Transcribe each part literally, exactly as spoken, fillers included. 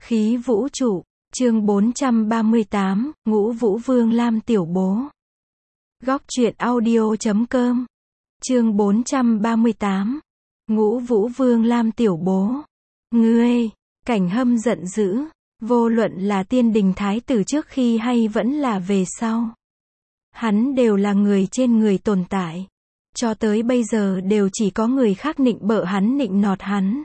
Khí vũ trụ, chương bốn trăm ba mươi tám, Ngũ Vũ Vương Lam Tiểu Bố. Góc truyện audio chấm com. Chương bốn trăm ba mươi tám. Ngũ Vũ Vương Lam Tiểu Bố. Ngươi, Cảnh Hâm giận dữ, vô luận là tiên đình thái tử trước khi hay vẫn là về sau. Hắn đều là người trên người tồn tại. Cho tới bây giờ đều chỉ có người khác nịnh bợ hắn nịnh nọt hắn.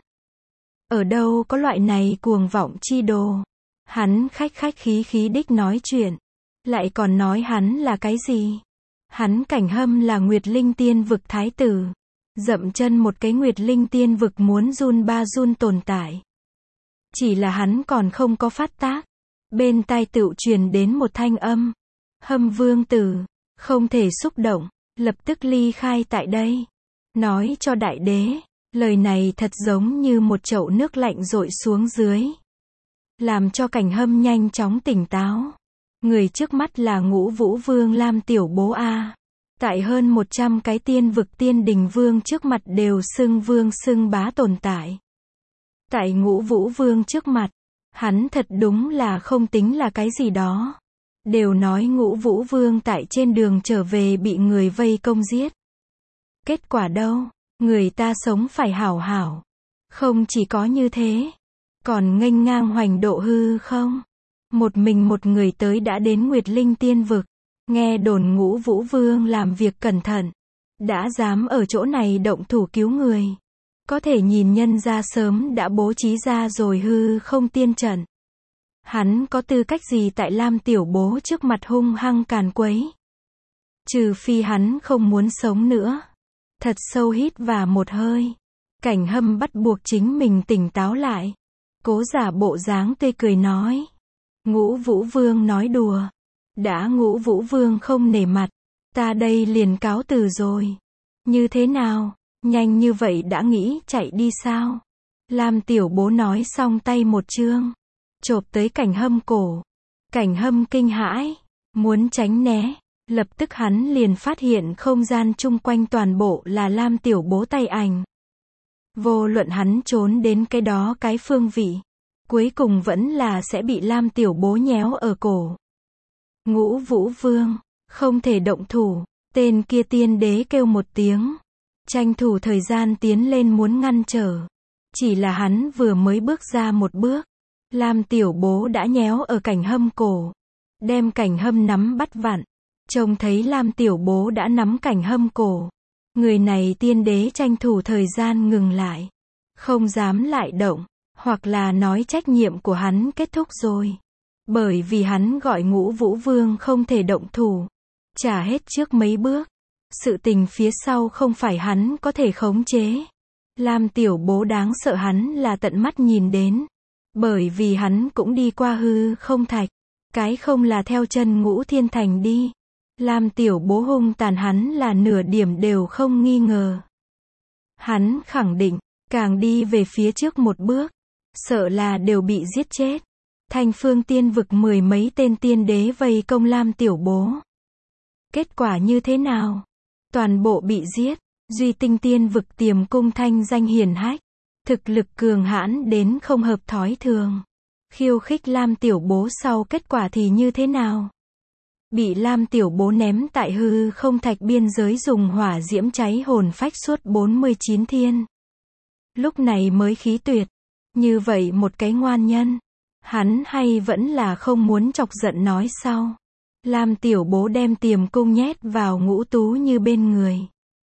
Ở đâu có loại này cuồng vọng chi đồ. Hắn khách khách khí khí đích nói chuyện. Lại còn nói hắn là cái gì? Hắn Cảnh Hâm là Nguyệt Linh Tiên vực thái tử. Dậm chân một cái Nguyệt Linh Tiên vực muốn run ba run tồn tại. Chỉ là hắn còn không có phát tác. Bên tai tựu truyền đến một thanh âm. Hâm vương tử, không thể xúc động, lập tức ly khai tại đây. Nói cho đại đế. Lời này thật giống như một chậu nước lạnh dội xuống dưới. Làm cho Cảnh Hâm nhanh chóng tỉnh táo. Người trước mắt là Ngũ Vũ Vương Lam Tiểu Bố A. Tại hơn một trăm cái tiên vực tiên đình vương trước mặt đều xưng vương xưng bá tồn tại. Tại Ngũ Vũ Vương trước mặt, hắn thật đúng là không tính là cái gì đó. Đều nói Ngũ Vũ Vương tại trên đường trở về bị người vây công giết. Kết quả đâu? Người ta sống phải hảo hảo. Không chỉ có như thế, còn nghênh ngang hoành độ hư không. Một mình một người tới đã đến Nguyệt Linh Tiên vực. Nghe đồn Ngũ Vũ Vương làm việc cẩn thận. Đã dám ở chỗ này động thủ cứu người. Có thể nhìn nhân ra sớm đã bố trí ra rồi hư không tiên trận. Hắn có tư cách gì tại Lam Tiểu Bố trước mặt hung hăng càn quấy. Trừ phi hắn không muốn sống nữa. Thật sâu hít vào một hơi. Cảnh Hâm bắt buộc chính mình tỉnh táo lại. Cố giả bộ dáng tươi cười nói. Ngũ Vũ Vương nói đùa. Đã Ngũ Vũ Vương không nể mặt. Ta đây liền cáo từ rồi. Như thế nào? Nhanh như vậy đã nghĩ chạy đi sao? Lam Tiểu Bố nói xong tay một chương. Chộp tới Cảnh Hâm cổ. Cảnh Hâm kinh hãi. Muốn tránh né. Lập tức hắn liền phát hiện không gian chung quanh toàn bộ là Lam Tiểu Bố tay ảnh. Vô luận hắn trốn đến cái đó cái phương vị. Cuối cùng vẫn là sẽ bị Lam Tiểu Bố nhéo ở cổ. Ngũ Vũ Vương, không thể động thủ. Tên kia tiên đế kêu một tiếng. Tranh thủ thời gian tiến lên muốn ngăn trở. Chỉ là hắn vừa mới bước ra một bước. Lam Tiểu Bố đã nhéo ở Cảnh Hâm cổ. Đem Cảnh Hâm nắm bắt vặn. Trông thấy Lam Tiểu Bố đã nắm Cảnh Hâm cổ. Người này tiên đế tranh thủ thời gian ngừng lại. Không dám lại động. Hoặc là nói trách nhiệm của hắn kết thúc rồi. Bởi vì hắn gọi Ngũ Vũ Vương không thể động thủ. Trả hết trước mấy bước. Sự tình phía sau không phải hắn có thể khống chế. Lam Tiểu Bố đáng sợ hắn là tận mắt nhìn đến. Bởi vì hắn cũng đi qua hư không thạch. Cái không là theo chân Ngũ Thiên Thành đi. Lam Tiểu Bố hung tàn hắn là nửa điểm đều không nghi ngờ. Hắn khẳng định, càng đi về phía trước một bước, sợ là đều bị giết chết. Thanh Phương Tiên vực mười mấy tên tiên đế vây công Lam Tiểu Bố. Kết quả như thế nào? Toàn bộ bị giết. Duy Tinh Tiên vực Tiềm Cung thanh danh hiển hách. Thực lực cường hãn đến không hợp thói thường. Khiêu khích Lam Tiểu Bố sau kết quả thì như thế nào? Bị Lam Tiểu Bố ném tại hư không thạch biên giới dùng hỏa diễm cháy hồn phách suốt bốn mươi chín thiên. Lúc này mới khí tuyệt. Như vậy một cái ngoan nhân. Hắn hay vẫn là không muốn chọc giận nói sau. Lam Tiểu Bố đem Tiềm Cung nhét vào Ngũ Tú Như bên người.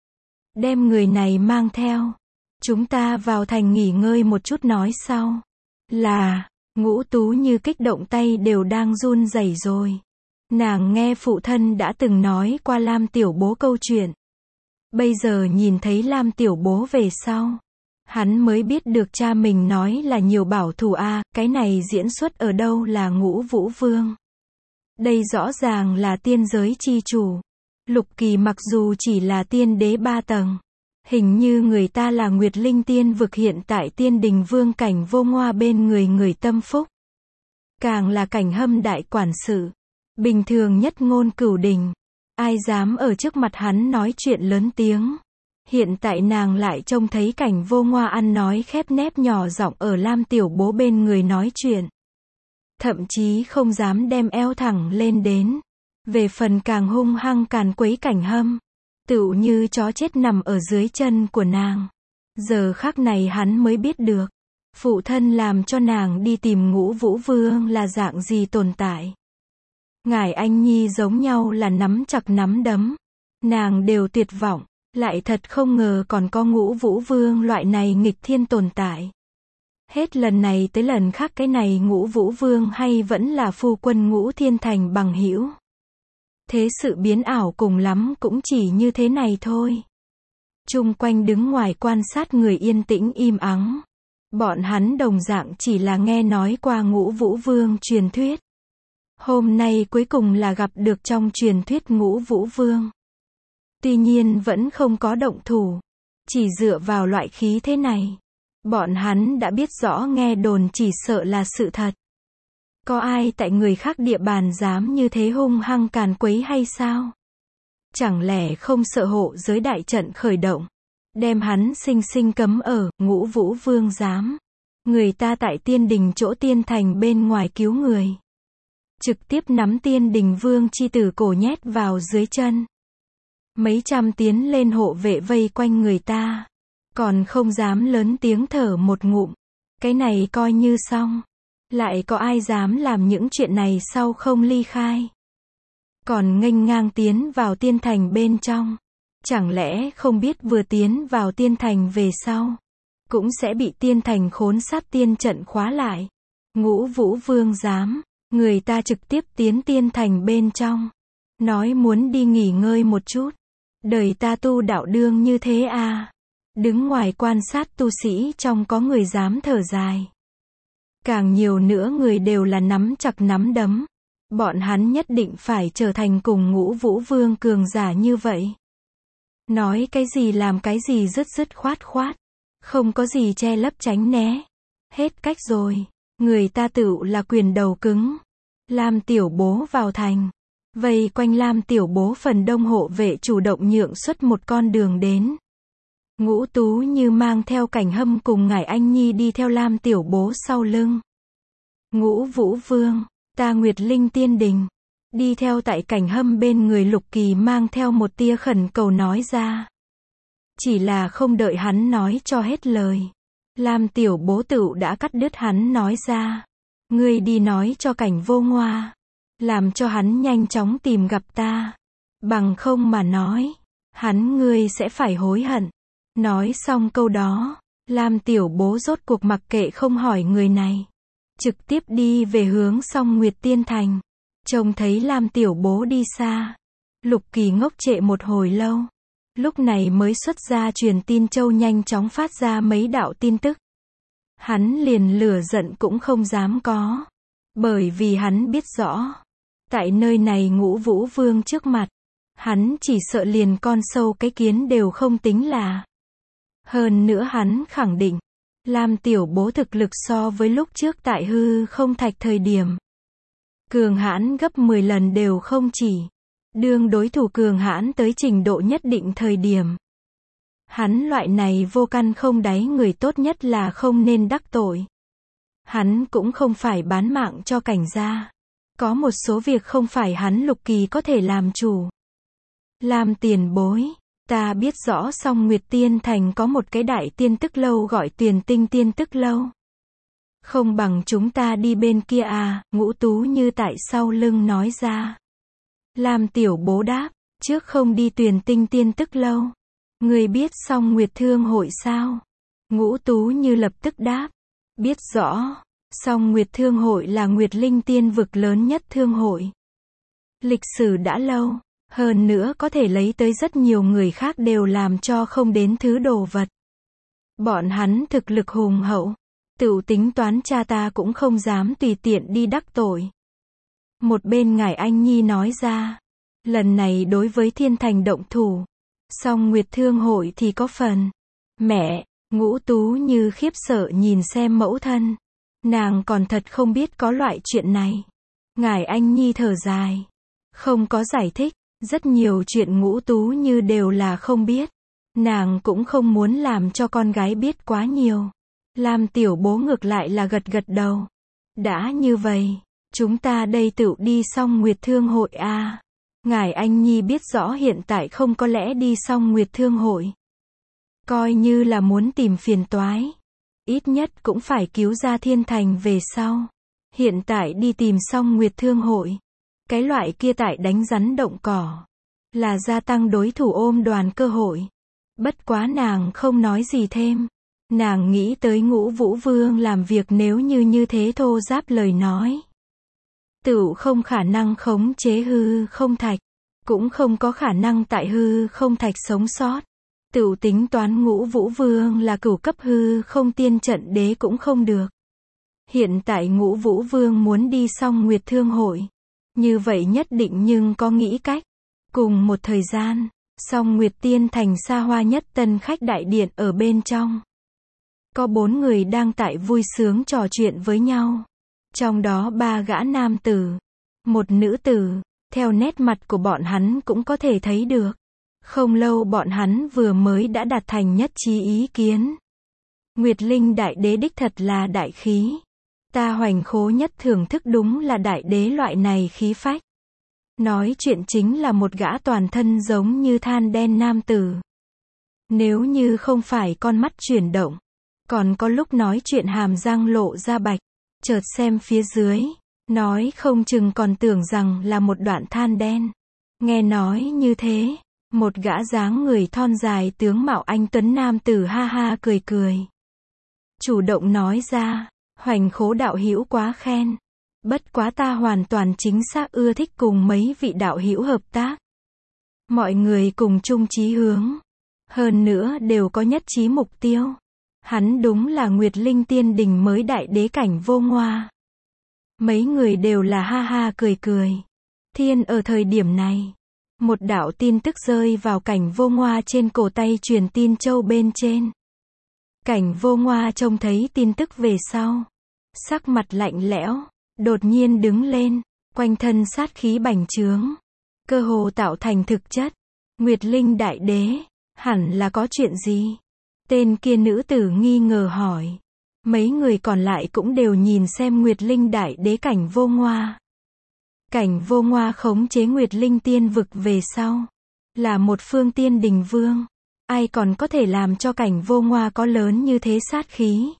Đem người này mang theo. Chúng ta vào thành nghỉ ngơi một chút nói sau. Là, Ngũ Tú Như kích động tay đều đang run rẩy rồi. Nàng nghe phụ thân đã từng nói qua Lam Tiểu Bố câu chuyện. Bây giờ nhìn thấy Lam Tiểu Bố về sau. Hắn mới biết được cha mình nói là nhiều bảo thủ a, à, cái này diễn xuất ở đâu là Ngũ Vũ Vương. Đây rõ ràng là tiên giới chi chủ. Lục Kỳ mặc dù chỉ là tiên đế ba tầng. Hình như người ta là Nguyệt Linh Tiên vực hiện tại tiên đình vương Cảnh Vô Ngoa bên người người tâm phúc. Càng là Cảnh Hâm đại quản sự. Bình thường nhất ngôn cửu đình. Ai dám ở trước mặt hắn nói chuyện lớn tiếng. Hiện tại nàng lại trông thấy Cảnh Vô Ngoa ăn nói khép nép nhỏ giọng ở Lam Tiểu Bố bên người nói chuyện. thậm chí không dám đem eo thẳng lên đến. Về phần càng hung hăng càn quấy Cảnh Hâm, tựu như chó chết nằm ở dưới chân của nàng. Giờ khắc này hắn mới biết được, phụ thân làm cho nàng đi tìm Ngũ Vũ Vương là dạng gì tồn tại. Ngải Anh Nhi giống nhau là nắm chặt nắm đấm, nàng đều tuyệt vọng, lại thật không ngờ còn có Ngũ Vũ Vương loại này nghịch thiên tồn tại. Hết lần này tới lần khác cái này Ngũ Vũ Vương hay vẫn là phu quân Ngũ Thiên Thành bằng hữu. Thế sự biến ảo cùng lắm cũng chỉ như thế này thôi. Chung quanh đứng ngoài quan sát người yên tĩnh im ắng. Bọn hắn đồng dạng chỉ là nghe nói qua Ngũ Vũ Vương truyền thuyết. Hôm nay cuối cùng là gặp được trong truyền thuyết Ngũ Vũ Vương. Tuy nhiên vẫn không có động thủ. Chỉ dựa vào loại khí thế này, bọn hắn đã biết rõ nghe đồn chỉ sợ là sự thật. Có ai tại người khác địa bàn dám như thế hung hăng càn quấy hay sao? Chẳng lẽ không sợ hộ giới đại trận khởi động, đem hắn sinh sinh cấm ở Ngũ Vũ Vương dám. Người ta tại Tiên Đình chỗ Tiên Thành bên ngoài cứu người, trực tiếp nắm Tiên Đình Vương chi tử cổ nhét vào dưới chân. Mấy trăm tiến lên hộ vệ vây quanh người ta, còn không dám lớn tiếng thở một ngụm. Cái này coi như xong. Lại có ai dám làm những chuyện này sau không ly khai? Còn nghênh ngang tiến vào Tiên Thành bên trong. Chẳng lẽ không biết vừa tiến vào Tiên Thành về sau, cũng sẽ bị Tiên Thành khốn sát tiên trận khóa lại. Ngũ Vũ Vương dám, người ta trực tiếp tiến Tiên Thành bên trong. Nói muốn đi nghỉ ngơi một chút. Đời ta tu đạo đương như thế à? Đứng ngoài quan sát tu sĩ trong có người dám thở dài. Càng nhiều nữa người đều là nắm chặt nắm đấm. Bọn hắn nhất định phải trở thành cùng Ngũ Vũ Vương cường giả như vậy. Nói cái gì làm cái gì dứt dứt khoát khoát. Không có gì che lấp tránh né. Hết cách rồi. Người ta tựu là quyền đầu cứng. Lam Tiểu Bố vào thành. Vây quanh Lam Tiểu Bố phần đông hộ vệ chủ động nhượng xuất một con đường đến. Ngũ Tú Như mang theo Cảnh Hâm cùng Ngải Anh Nhi đi theo Lam Tiểu Bố sau lưng. Ngũ Vũ Vương, ta Nguyệt Linh Tiên Đình. Đi theo tại Cảnh Hâm bên người Lục Kỳ mang theo một tia khẩn cầu nói ra. Chỉ là không đợi hắn nói cho hết lời. Lam Tiểu Bố tựu đã cắt đứt hắn nói ra. Ngươi đi nói cho Cảnh Vô Ngoa. Làm cho hắn nhanh chóng tìm gặp ta. Bằng không mà nói, hắn ngươi sẽ phải hối hận. Nói xong câu đó, Lam Tiểu Bố rốt cuộc mặc kệ không hỏi người này. Trực tiếp đi về hướng Song Nguyệt Tiên Thành. Trông thấy Lam Tiểu Bố đi xa. Lục Kỳ ngốc trệ một hồi lâu. Lúc này mới xuất ra truyền tin châu nhanh chóng phát ra mấy đạo tin tức. Hắn liền lửa giận cũng không dám có. Bởi vì hắn biết rõ. Tại nơi này Ngũ Vũ Vương trước mặt. Hắn chỉ sợ liền con sâu cái kiến đều không tính là. Hơn nữa hắn khẳng định. Lam Tiểu Bố thực lực so với lúc trước tại hư không thạch thời điểm. Cường hãn gấp mười lần đều không chỉ. Đương đối thủ cường hãn tới trình độ nhất định thời điểm. Hắn loại này vô căn không đáy người tốt nhất là không nên đắc tội. Hắn cũng không phải bán mạng cho Cảnh gia. Có một số việc không phải hắn Lục Kỳ có thể làm chủ. Lam tiền bối. Ta biết rõ Song Nguyệt Tiên Thành có một cái đại tiên tức lâu gọi Tuyền Tinh Tiên Tức Lâu. Không bằng chúng ta đi bên kia à, Ngũ Tú Như tại sau lưng nói ra. Lam Tiểu Bố đáp, trước không đi Tuyền Tinh Tiên Tức Lâu. Người biết Song Nguyệt Thương hội sao? Ngũ Tú Như lập tức đáp, biết rõ. Song Nguyệt Thương hội là Nguyệt Linh Tiên vực lớn nhất thương hội. Lịch sử đã lâu. Hơn nữa có thể lấy tới rất nhiều người khác đều làm cho không đến thứ đồ vật. Bọn hắn thực lực hùng hậu. Tựu tính toán cha ta cũng không dám tùy tiện đi đắc tội. Một bên Ngải Anh Nhi nói ra. Lần này đối với Thiên Thành động thủ. Song Nguyệt Thương hội thì có phần. Mẹ, Ngũ Tú Như khiếp sợ nhìn xem mẫu thân. Nàng còn thật không biết có loại chuyện này. Ngải Anh Nhi thở dài. Không có giải thích. Rất nhiều chuyện Ngũ Tú Như đều là không biết. Nàng cũng không muốn làm cho con gái biết quá nhiều. Lam Tiểu Bố ngược lại là gật gật đầu. Đã như vậy, chúng ta đây tựu đi Song Nguyệt Thương hội a. Ngài Anh Nhi biết rõ hiện tại không có lẽ đi Song Nguyệt Thương hội. Coi như là muốn tìm phiền toái. Ít nhất cũng phải cứu ra Thiên Thành về sau. Hiện tại đi tìm Song Nguyệt Thương hội. Cái loại kia tại đánh rắn động cỏ. Là gia tăng đối thủ ôm đoàn cơ hội. Bất quá nàng không nói gì thêm. Nàng nghĩ tới Ngũ Vũ Vương làm việc nếu như như thế thô giáp lời nói. Tựu không khả năng khống chế hư không thạch. Cũng không có khả năng tại hư không thạch sống sót. Tựu tính toán Ngũ Vũ Vương là cửu cấp hư không tiên trận đế cũng không được. Hiện tại Ngũ Vũ Vương muốn đi Song Nguyệt Thương hội. Như vậy nhất định nhưng có nghĩ cách. Cùng một thời gian, Song Nguyệt Tiên Thành xa hoa nhất tân khách đại điện ở bên trong. Có bốn người đang tại vui sướng trò chuyện với nhau. Trong đó ba gã nam tử, một nữ tử, theo nét mặt của bọn hắn cũng có thể thấy được. Không lâu bọn hắn vừa mới đã đạt thành nhất trí ý kiến. Nguyệt Linh đại đế đích thật là đại khí. Ta Hoành Khố nhất thưởng thức đúng là đại đế loại này khí phách. Nói chuyện chính là một gã toàn thân giống như than đen nam tử. Nếu như không phải con mắt chuyển động, còn có lúc nói chuyện hàm răng lộ ra bạch, chợt xem phía dưới, nói không chừng còn tưởng rằng là một đoạn than đen. Nghe nói như thế, một gã dáng người thon dài tướng mạo anh tuấn nam tử ha ha cười cười. Chủ động nói ra, Hoành Khố đạo hữu quá khen. Bất quá ta hoàn toàn chính xác ưa thích cùng mấy vị đạo hữu hợp tác. Mọi người cùng chung chí hướng. Hơn nữa đều có nhất trí mục tiêu. Hắn đúng là Nguyệt Linh tiên đình mới đại đế cảnh vô ngoa. Mấy người đều là ha ha cười cười. Thiên ở thời điểm này. Một đạo tin tức rơi vào cảnh vô ngoa trên cổ tay truyền tin châu bên trên. Cảnh vô ngoa trông thấy tin tức về sau. Sắc mặt lạnh lẽo. Đột nhiên đứng lên, quanh thân sát khí bành trướng, cơ hồ tạo thành thực chất. Nguyệt Linh đại đế, hẳn là có chuyện gì? Tên kia nữ tử nghi ngờ hỏi. Mấy người còn lại cũng đều nhìn xem Nguyệt Linh đại đế cảnh vô ngoa. Cảnh vô ngoa khống chế Nguyệt Linh tiên vực về sau, là một phương tiên đình vương. Ai còn có thể làm cho cảnh vô ngoa có lớn như thế sát khí?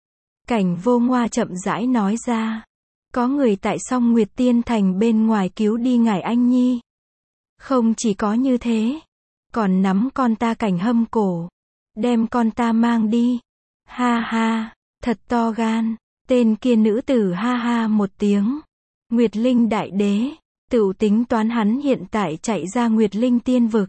Cảnh vô ngoa chậm rãi nói ra. Có người tại Song Nguyệt Tiên Thành bên ngoài cứu đi ngài Anh Nhi. Không chỉ có như thế, còn nắm con ta cảnh hâm cổ, đem con ta mang đi. Ha ha, thật to gan. Tên kia nữ tử ha ha một tiếng. Nguyệt Linh đại đế, tựu tính toán hắn hiện tại chạy ra Nguyệt Linh tiên vực.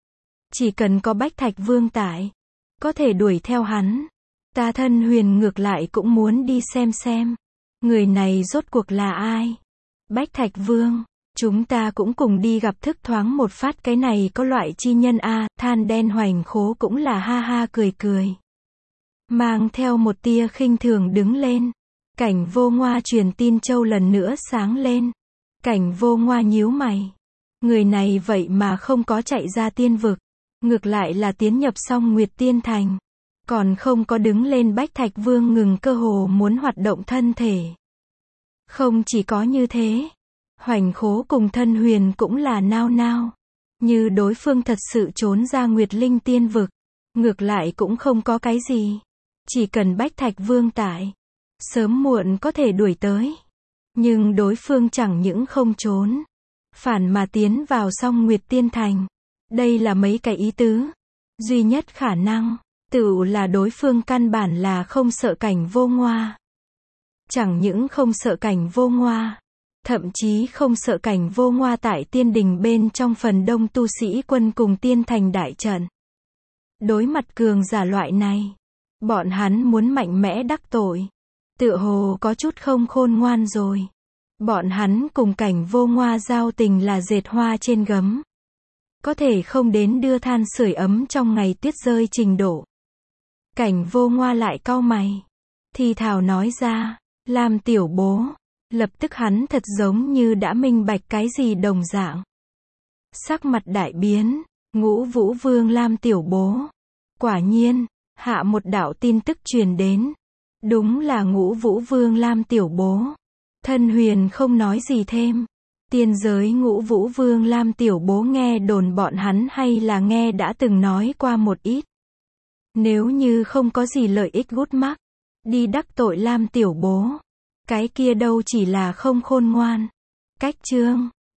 Chỉ cần có Bách Thạch Vương tại, có thể đuổi theo hắn. Ta Thân Huyền ngược lại cũng muốn đi xem xem. Người này rốt cuộc là ai? Bách Thạch Vương, chúng ta cũng cùng đi gặp thức thoáng một phát cái này có loại chi nhân a. À, than đen Hoành Khố cũng là ha ha cười cười. Mang theo một tia khinh thường đứng lên. Cảnh vô ngoa truyền tin châu lần nữa sáng lên. Cảnh vô ngoa nhíu mày. Người này vậy mà không có chạy ra tiên vực. Ngược lại là tiến nhập Song Nguyệt Tiên Thành. Còn không có đứng lên. Bách Thạch Vương ngừng cơ hồ muốn hoạt động thân thể. Không chỉ có như thế, Hoành Khố cùng Thân Huyền cũng là nao nao. Như đối phương thật sự trốn ra Nguyệt Linh tiên vực. Ngược lại cũng không có cái gì. Chỉ cần Bách Thạch Vương tại, sớm muộn có thể đuổi tới. Nhưng đối phương chẳng những không trốn, phản mà tiến vào Song Nguyệt Tiên Thành. Đây là mấy cái ý tứ. Duy nhất khả năng, tựu là đối phương căn bản là không sợ cảnh vô ngoa. Chẳng những không sợ cảnh vô ngoa, thậm chí không sợ cảnh vô ngoa tại tiên đình bên trong phần đông tu sĩ quân cùng tiên thành đại trận. Đối mặt cường giả loại này, bọn hắn muốn mạnh mẽ đắc tội. Tựa hồ có chút không khôn ngoan rồi. Bọn hắn cùng cảnh vô ngoa giao tình là dệt hoa trên gấm. Có thể không đến đưa than sưởi ấm trong ngày tuyết rơi trình độ. Cảnh vô ngoa lại cau mày. Thì thào nói ra, làm tiểu bố. Lập tức hắn thật giống như đã minh bạch cái gì đồng dạng. Sắc mặt đại biến, Ngũ Vũ Vương Lam tiểu bố. Quả nhiên, hạ một đạo tin tức truyền đến. Đúng là Ngũ Vũ Vương Lam tiểu bố. Thân Huyền không nói gì thêm. Tiên giới Ngũ Vũ Vương Lam tiểu bố nghe đồn bọn hắn hay là nghe đã từng nói qua một ít. Nếu như không có gì lợi ích gút mắc, đi đắc tội Lam tiểu bố, cái kia đâu chỉ là không khôn ngoan. Cách chương